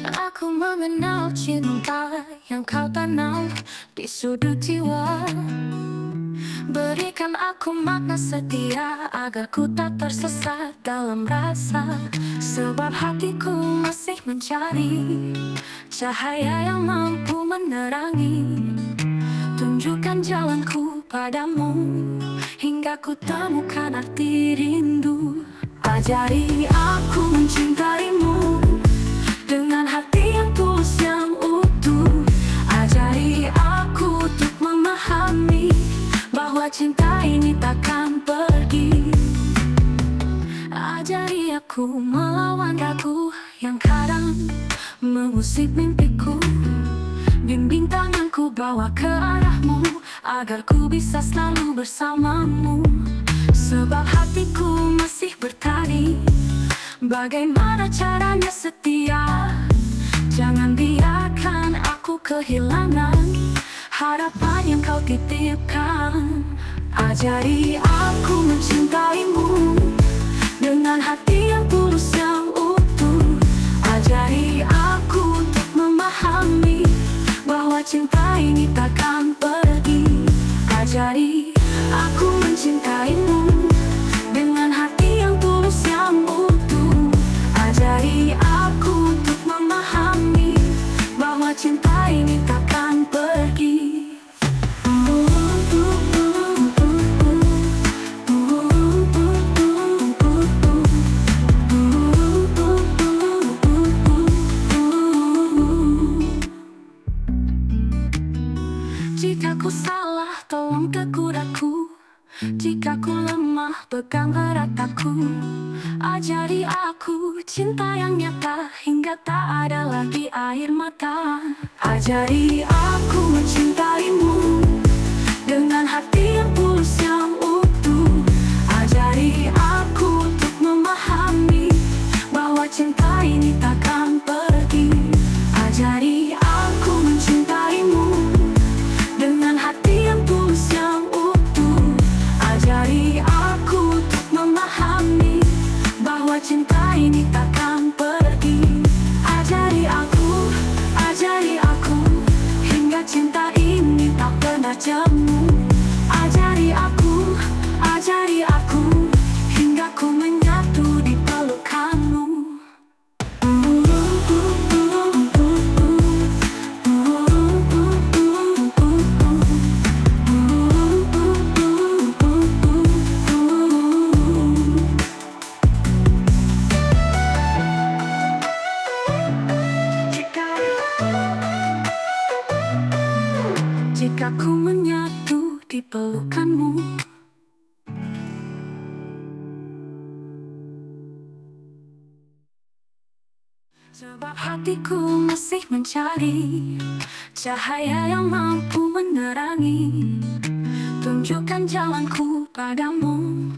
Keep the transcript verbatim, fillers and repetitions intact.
Aku mengenal cinta yang kau tanam di sudut jiwa. Berikan aku makna setia agar ku tak tersesat dalam rasa. Sebab hatiku masih mencari cahaya yang mampu menerangi. Tunjukkan jalanku padamu hingga ku temukan arti rindu. Ajari aku mencintaimu dengan hati yang tulus yang utuh. Ajari aku untuk memahami bahwa cinta ini takkan pergi. Ajari aku melawan ragu yang kadang mengusik mimpiku. Bimbing tanganku bawa ke arahmu agar ku bisa selalu bersamamu. Sebab hatiku masih bertanya, bagaimana caranya setia? Jangan biarkan aku kehilangan harapan yang kau titipkan. Ajari aku mencintaimu dengan hati yang tulus yang utuh. Ajari aku untuk memahami bahwa cinta ini takkan pergi. Ajari aku mencintaimu dengan hati yang tulus yang utuh. Ajari aku untuk memahami bahwa cinta ini takkan pergi. Jika ku salah, tolong tegur aku. Jika ku lemah, pegang erat aku. Ajari aku cinta yang nyata hingga tak ada lagi air mata. Ajari aku mencintaimu dengan hati yang tulus yang utuh. Ajari aku untuk memahami bahwa cinta ini takkan pergi. Ajari aku mencintaimu dengan hati yang tulus yang utuh. Ajari aku untuk memahami bahwa cinta ini takkan pergi. Ajari aku, ajari aku hingga cinta ini tak pernah jemu. Ajari aku, ajari aku hingga ku menyatu di pelukanmu. Jika ku menyatu di pelukanmu. Sebab hatiku masih mencari cahaya yang mampu menerangi. Tunjukkan jalanku padamu